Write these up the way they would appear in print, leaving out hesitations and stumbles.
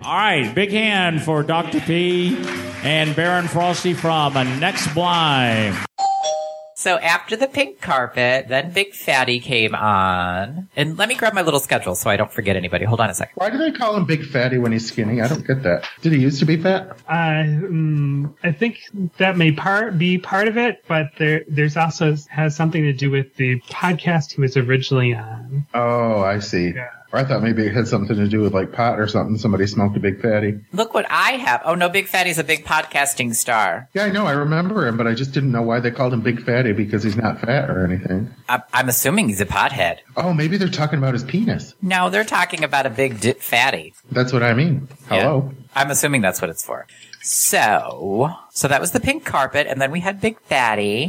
All right, big hand for Dr. P and Baron Frosty from Next Blind. So after the pink carpet, then Big Fatty came on. And let me grab my little schedule so I don't forget anybody. Hold on a second. Why do they call him Big Fatty when he's skinny? I don't get that. Did he used to be fat? I think that may be part of it, but there's also has something to do with the podcast he was originally on. Oh, I see. Yeah. Or I thought maybe it had something to do with like pot or something. Somebody smoked a Big Fatty. Look what I have. Oh, no, Big Fatty's a big podcasting star. Yeah, I know. I remember him, but I just didn't know why they called him Big Fatty because he's not fat or anything. I'm assuming he's a pothead. Oh, maybe they're talking about his penis. No, they're talking about a big fatty. That's what I mean. Hello. Yeah. I'm assuming that's what it's for. So that was the pink carpet, and then we had Big Fatty.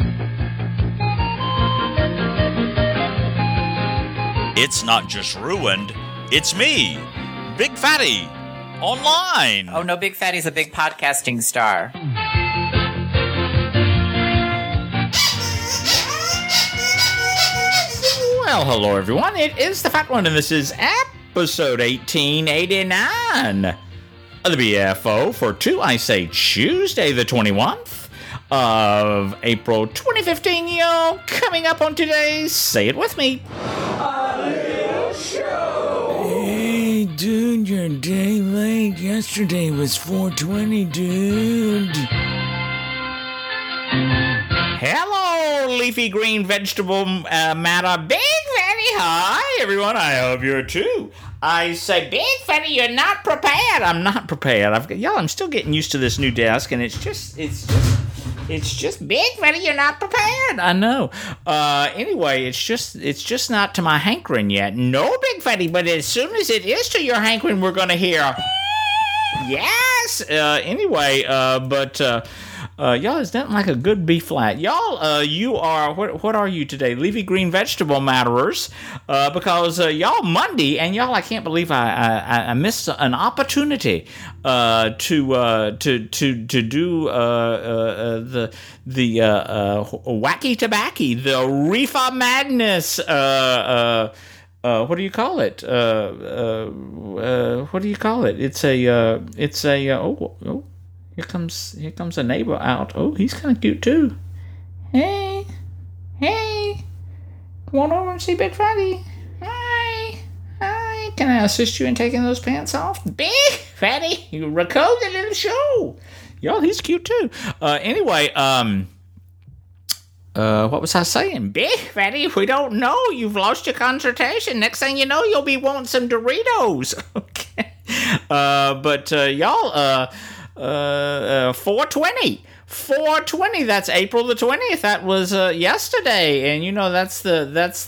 It's not just ruined, it's me, Big Fatty, online. Oh, no, Big Fatty's a big podcasting star. Well, hello, everyone. It is the Fat One, and this is episode 1889 of the BFO for Tuesday the 21st of April 2015. Yo, coming up on today's Say It With Me. A little show. Hey, dude, you're a day late. Yesterday was 420, dude. Hello, leafy green vegetable matter. Big Fatty, hi, everyone. I hope you're too. I say, Big Fatty, you're not prepared. I'm not prepared. I'm still getting used to this new desk, and it's just Big Fatty, you're not prepared. I know. Anyway, it's just not to my hankering yet. No, Big Fatty, but as soon as it is to your hankering, we're gonna hear. Yes. Y'all, is that like a good B flat? Y'all, you are, what are you today? Leafy green vegetable matterers, because, y'all Monday, and y'all, I can't believe I missed an opportunity, to do, the wacky tobacco, the reefer madness, what do you call it? What do you call it? It's a, Here comes a neighbor out. Oh, he's kind of cute too. Hey, come on over and see Big Fatty. Hi, can I assist you in taking those pants off? Big Fatty, you record the little show. Y'all, he's cute too. What was I saying? Big Fatty, we don't know. You've lost your concentration. Next thing you know, you'll be wanting some Doritos. Okay. Y'all, 420, that's April the 20th. That was yesterday, and you know that's the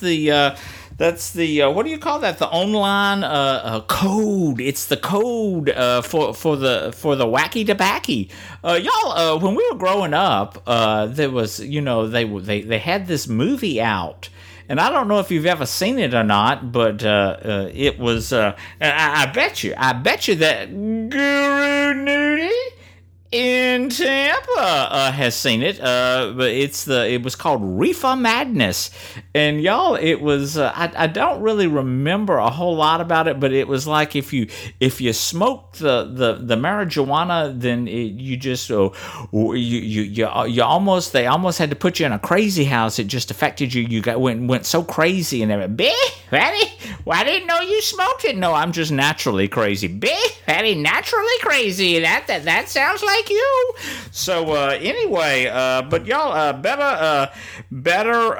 what do you call that? The online code. It's the code for the wacky tobacco. Y'all, when we were growing up, there was, you know, they had this movie out. And I don't know if you've ever seen it or not, but it was. I bet you that Guru Nudie in Tampa has seen it. But it was called Reefer Madness, and y'all, it was. I don't really remember a whole lot about it, but it was like if you smoked the marijuana, then you just they almost had to put you in a crazy house. It just affected you. You went so crazy and everything. Big Fatty, well, I didn't know you smoked it. No, I'm just naturally crazy. Big Fatty, naturally crazy. That sounds like you. So anyway, but y'all better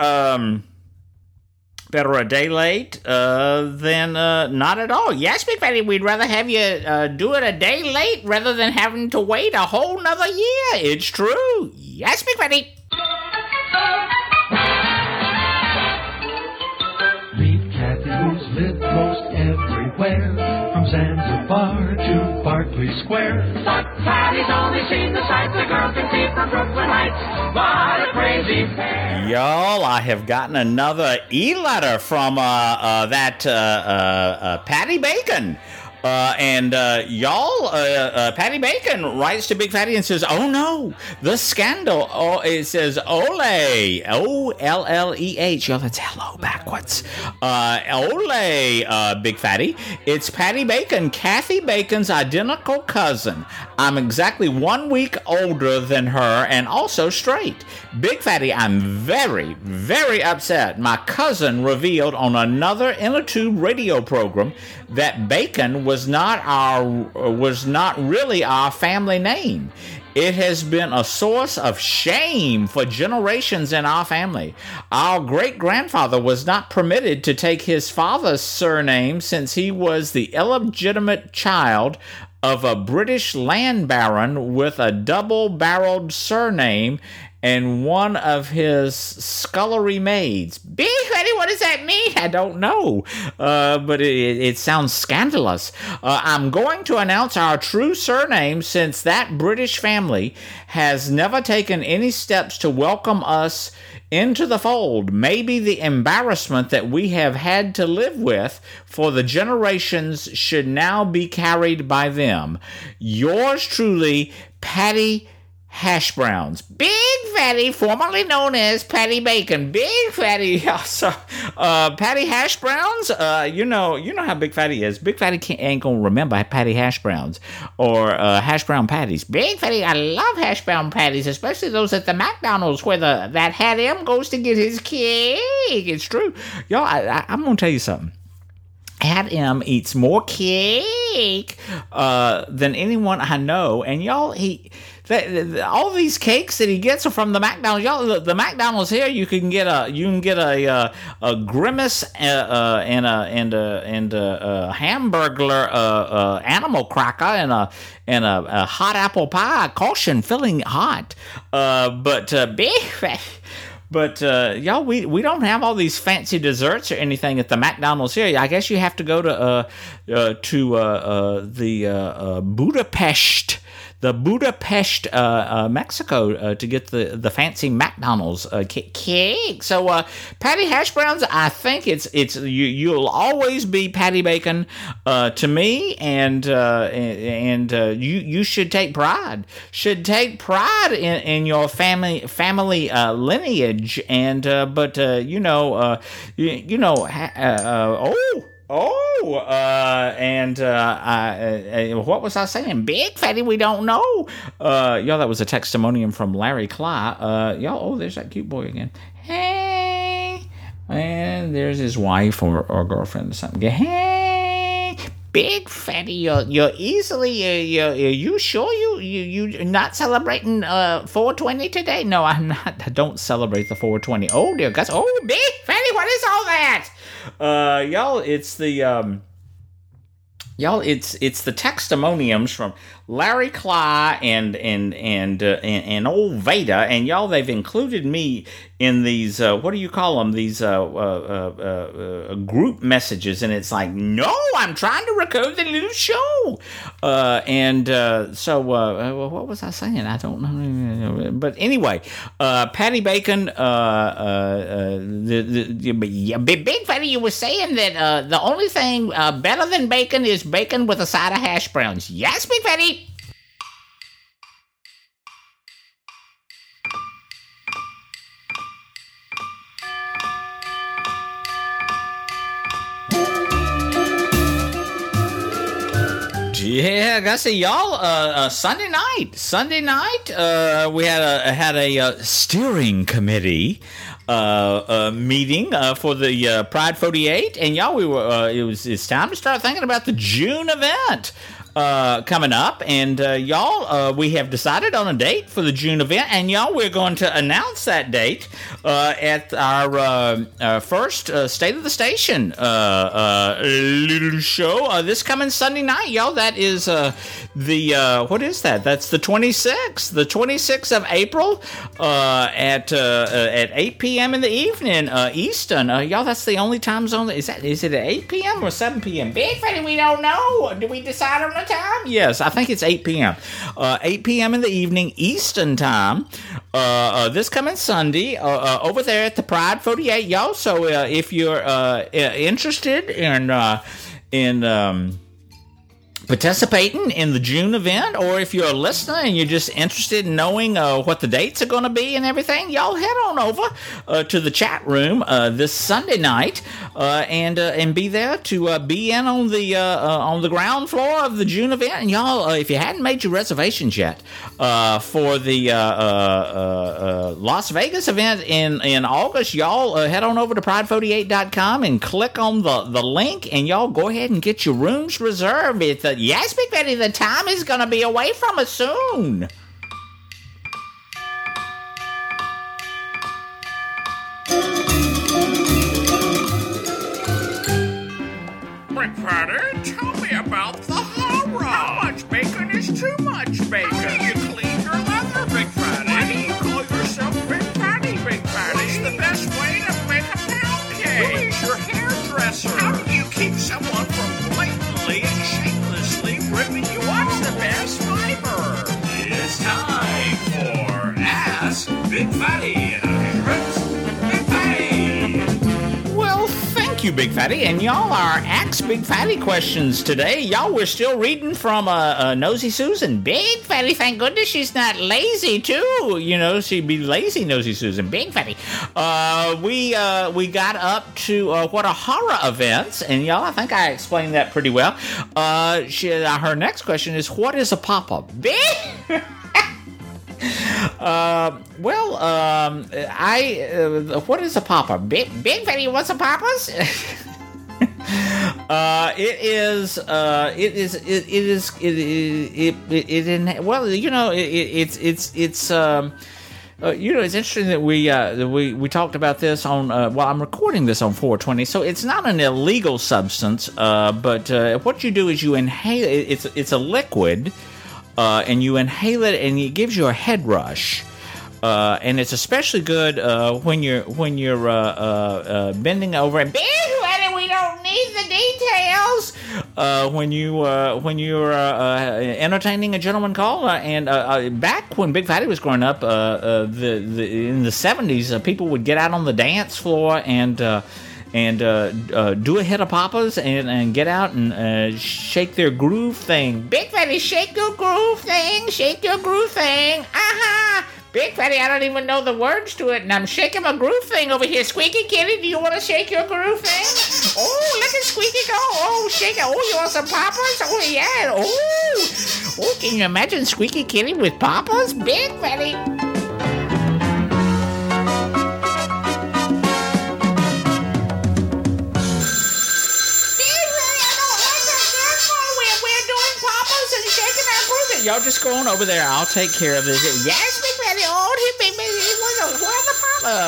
a day late than not at all. Yes, Big Fatty, we'd rather have you do it a day late rather than having to wait a whole nother year. It's true. Yes, Big Fatty. Leaf caddies live most everywhere, from Zanzibar to Berkeley Square. But Patty's only seen the sights a girl can see from Brooklyn Heights. What a crazy pair. Y'all, I have gotten another e-letter from that Patty Bacon. Y'all, Patty Bacon writes to Big Fatty and says, "Oh no, the scandal." Oh, it says Ole, O-L-L-E-H. Y'all, that's hello backwards. Ole, Big Fatty. It's Patty Bacon, Kathy Bacon's identical cousin. I'm exactly 1 week older than her and also straight. Big Fatty, I'm very, very upset. My cousin revealed on another Inner Tube radio program that Bacon was not really our family name. It has been a source of shame for generations in our family. Our great-grandfather was not permitted to take his father's surname since he was the illegitimate child of a British land baron with a double-barreled surname and one of his scullery maids. Big Fatty, what does that mean? I don't know, but it sounds scandalous. I'm going to announce our true surname since that British family has never taken any steps to welcome us into the fold. Maybe the embarrassment that we have had to live with for the generations should now be carried by them. Yours truly, Patty Hash Browns. Big Fatty, formerly known as Patty Bacon. Big Fatty, so, Patty Hash Browns, you know how Big Fatty is. Big Fatty ain't gonna remember Patty Hash Browns or hash brown patties. Big Fatty, I love hash brown patties, especially those at the McDonald's where that Hat M goes to get his cake. It's true. Y'all, I'm gonna tell you something. Hat M eats more cake than anyone I know, and y'all, all these cakes that he gets are from the McDonald's. Y'all, the McDonald's here, you can get a Grimace and a Hamburglar animal cracker and a hot apple pie. Caution, filling hot. But y'all, we don't have all these fancy desserts or anything at the McDonald's here. I guess you have to go to Budapest, Mexico, to get the fancy McDonald's cake. So, Patty Hash Browns, I think you'll always be Patty Bacon to me, and you should take pride. Should take pride in your family lineage, and what was I saying? Big Fatty, we don't know. Y'all, that was a testimonium from Larry Cly. Y'all, there's that cute boy again. Hey, and there's his wife or girlfriend or something. Hey, Big Fatty, you're easily. You sure you're not celebrating 420 today? No, I'm not. I don't celebrate the 420. Oh dear gosh. Oh, Big Fatty, what is all that? Y'all, it's the testimoniums from Larry Cly and old Veda, and y'all, they've included me in these what do you call them? These group messages, and it's like, no, I'm trying to record the little show. So what was I saying? I don't know. But anyway, Patty Bacon, Big Fatty, you were saying that the only thing better than bacon is bacon with a side of hash browns. Yes, Big Fatty. Yeah, I gotta say, y'all. Sunday night, we had a steering committee meeting for the Pride 48, and y'all, it's time to start thinking about the June event coming up, and we have decided on a date for the June event, and y'all, we're going to announce that date at our first State of the Station little show this coming Sunday night, y'all. That is what is that? That's the 26th of April at 8 p.m. in the evening Eastern. Y'all, that's the only time zone. Is it at 8 p.m. or 7 p.m.? Big Fatty, we don't know. Did we decide on the time? Yes, I think it's 8 p.m. 8 p.m. in the evening Eastern time. This coming Sunday over there at the Pride 48, y'all. So if you're interested in participating in the June event, or if you're a listener and you're just interested in knowing what the dates are going to be and everything, y'all head on over to the chat room this Sunday night and be there to be in on the ground floor of the June event. And y'all, if you hadn't made your reservations yet for the Las Vegas event in August, y'all head on over to pride48.com and click on the link, and y'all go ahead and get your rooms reserved. Yes, Big Betty, the time is going to be away from us soon. Big Fatty, tell me about the horror. How much bacon is too much bacon? How do you clean your leather, Big Fatty? Why do you call yourself Big Fatty, Big Fatty? What's the best way to make a pound cake? Who is your hairdresser? How do you keep someone from blatantly and shamelessly ripping you off? What's the best fiber? It's time for Ask Big Fatty. Big Fatty. Well, thank you, Big Fatty. And y'all are Ask Big Fatty questions today. Y'all, we're still reading from Nosy Susan. Big Fatty, thank goodness she's not lazy, too. You know, she'd be lazy, Nosy Susan. Big Fatty. We got up to what are horror events. And y'all, I think I explained that pretty well. Her next question is, what is a pop-up? Big... what is a popper? Big Fatty, what's a poppers? It's interesting that we talked about this on. I'm recording this on 420, so it's not an illegal substance. But what you do is you inhale. It's a liquid. And you inhale it, and it gives you a head rush. And it's especially good when you're bending over. And Big Fatty, we don't need the details. When you're entertaining a gentleman call, and back when Big Fatty was growing up, in the 70s, people would get out on the dance floor and do a hit of poppers and get out and shake their groove thing. Big Fatty, shake your groove thing, shake your groove thing. Aha! Big Fatty, I don't even know the words to it, and I'm shaking my groove thing over here. Squeaky Kitty, do you want to shake your groove thing? Oh, look at Squeaky go. Oh, shake it. Oh, you want some poppers? Oh, yeah. Oh, can you imagine Squeaky Kitty with poppers? Big Fatty. Y'all just go on over there. I'll take care of this. Yes, Big Fatty. Oh, Big Fatty. Where's the papa?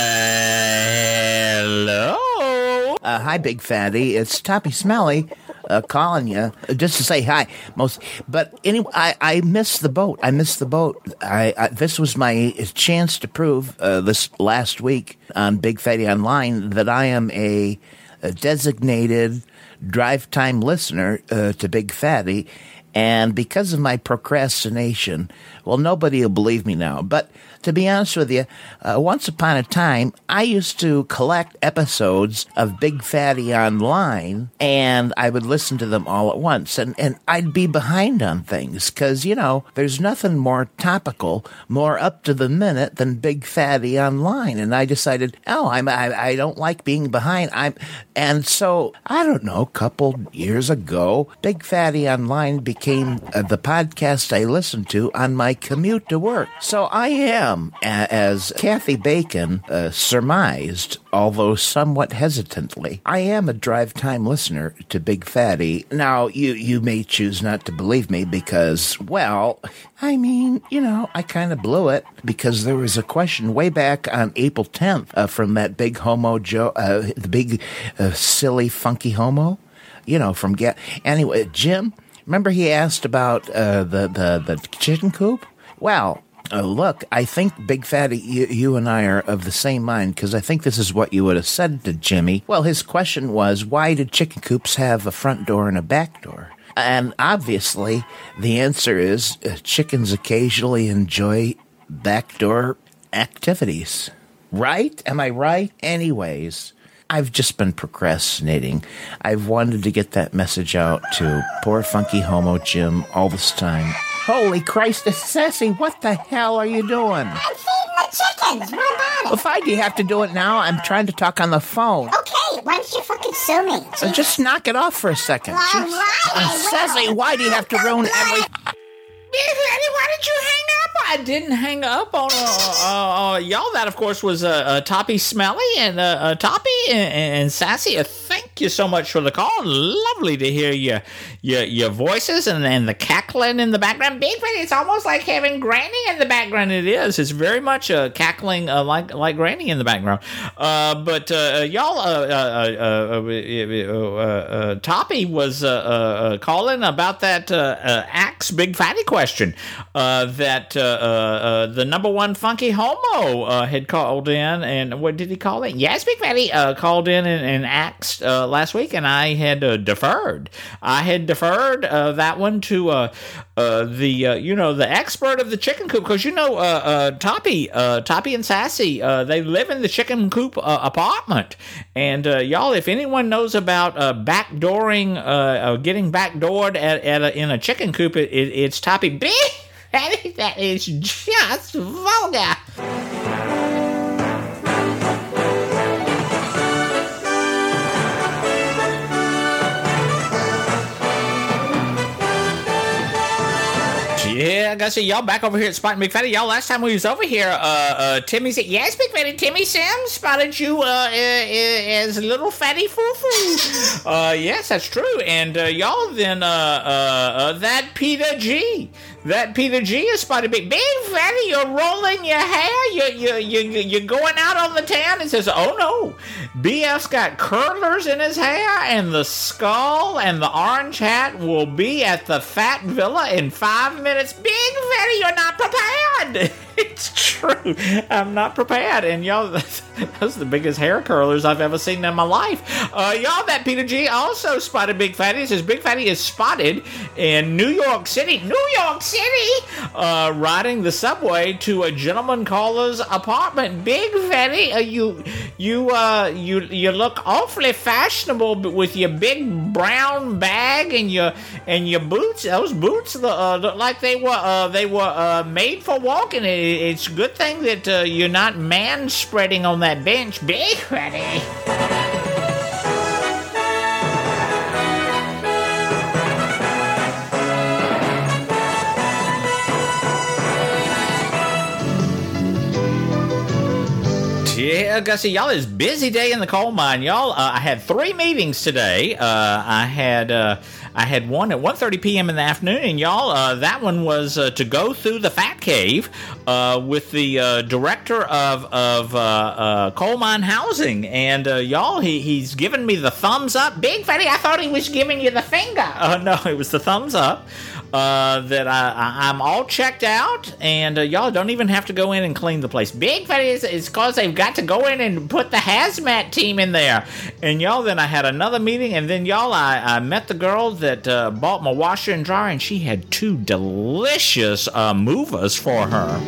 Hello. Hi, Big Fatty. It's Toppy Smelly calling you just to say hi. But anyway, I missed the boat. This was my chance to prove this last week on Big Fatty Online that I am a designated drive time listener to Big Fatty. And because of my procrastination, well, nobody will believe me now. But to be honest with you, once upon a time, I used to collect episodes of Big Fatty Online, and I would listen to them all at once. And I'd be behind on things because, there's nothing more topical, more up to the minute than Big Fatty Online. And I decided, I don't like being behind. And so, I don't know, a couple years ago, Big Fatty Online became the podcast I listened to on my commute to work. So I am, as Kathy Bacon surmised, although somewhat hesitantly, I am a drive time listener to Big Fatty. Now, you may choose not to believe me because, well, I kind of blew it because there was a question way back on April 10th from that big homo Joe, the big silly funky homo, from anyway, Jim. Remember he asked about the chicken coop? Well, look, I think Big Fatty, you and I are of the same mind because I think this is what you would have said to Jimmy. Well, his question was, why did chicken coops have a front door and a back door? And obviously, the answer is chickens occasionally enjoy backdoor activities. Right? Am I right? Anyways, I've just been procrastinating. I've wanted to get that message out to poor funky homo Jim all this time. Holy Christ, Sassy, what the hell are you doing? I'm feeding the chickens. What about it? Well, fine, do you have to do it now? I'm trying to talk on the phone. Okay, why don't you fucking sue me? Just knock it off for a second. All right, Sassy, why do you have to ruin every... Big Fatty, why did you hang up? I didn't hang up on y'all. That, of course, was Toppy Smelly and Toppy and Sassy. Thank you so much for the call. Lovely to hear your voices and the cackling in the background. Big Fatty, it's almost like having Granny in the background. It is. It's very much cackling like Granny in the background. But y'all, Toppy was calling about that Axe Big Fatty question that the number one funky homo had called in, and what did he call it? Yes, Big Fatty called in and asked last week, and I had deferred. I had deferred that one to the expert of the chicken coop, because Toppy and Sassy, they live in the chicken coop apartment, and y'all, if anyone knows about backdooring, getting backdoored in a chicken coop, it's Toppy. Big Fatty, that is just vulgar. Yeah, I gotta say, y'all back over here at Spot Big Fatty. Y'all, last time we was over here, Timmy said, yes, Big Fatty, Timmy Sims spotted you as little fatty foo-foo. Yes, that's true. And y'all, then that Peter G. That Peter G is spotted Big Fatty, you're rolling your hair, you're going out on the town. It says, oh no, BF's got curlers in his hair, and the skull and the orange hat will be at the Fat Villa in 5 minutes. Big Fatty, you're not prepared. It's true. I'm not prepared. And y'all, those are the biggest hair curlers I've ever seen in my life. Y'all, that Peter G also spotted Big Fatty. It says Big Fatty is spotted in New York City, riding the subway to a gentleman caller's apartment. Big Fatty, you look awfully fashionable with your big brown bag and your boots. Those boots look like they were made for walking. It's a good thing that you're not man-spreading on that bench. Big Fatty. Yeah, Gussie, y'all, it's a busy day in the coal mine, y'all. I had 3 meetings today. I had one at 1:30 p.m. in the afternoon, and y'all, that one was to go through the Fat Cave with the director of coal mine housing, and y'all, he's giving me the thumbs up. Big Fatty, I thought he was giving you the finger. No, it was the thumbs up. That I'm all checked out, and y'all don't even have to go in and clean the place. Big Fatty, is because they've got to go in and put the hazmat team in there. And y'all, then I had another meeting, and then y'all, I met the girl that bought my washer and dryer, and she had 2 delicious movers for her.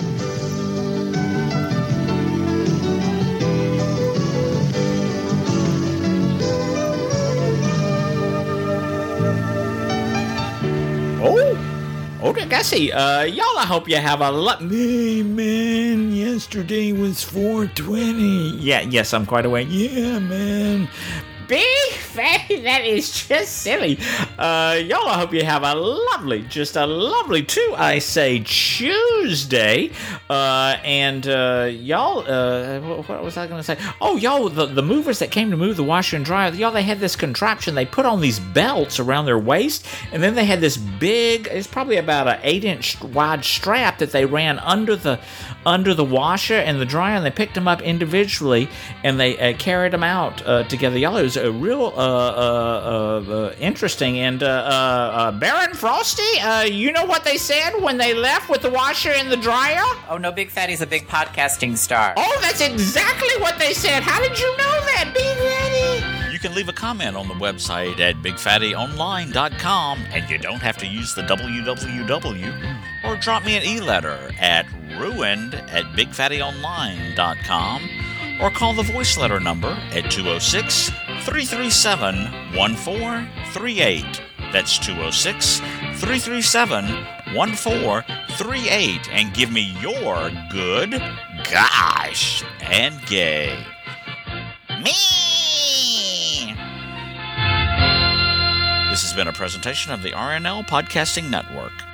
Oh, Gussie, y'all, I hope you have a lot. Hey, man, yesterday was 420. Yes, I'm quite aware. Yeah, man. Big Fatty, that is just silly. Y'all, I hope you have a lovely too, I say, Tuesday. And y'all, what was I going to say? Oh, y'all, the movers that came to move the washer and dryer, y'all, they had this contraption. They put on these belts around their waist, and then they had this big, it's probably about an 8-inch wide strap that they ran under the washer and the dryer, and they picked them up individually, and they carried them out together. Y'all, it was a real interesting. And Baron Frosty, you know what they said when they left with the washer and the dryer? Oh no, Big Fatty's a big podcasting star. Oh, that's exactly what they said. How did you know that, Big Fatty? You can leave a comment on the website at bigfattyonline.com, and you don't have to use the www, or drop me an e-letter at ruined@bigfattyonline.com, or call the voice letter number at 206-337-1438. That's 206-337-1438, and give me your good, gosh, and gay. Me! This has been a presentation of the RNL Podcasting Network.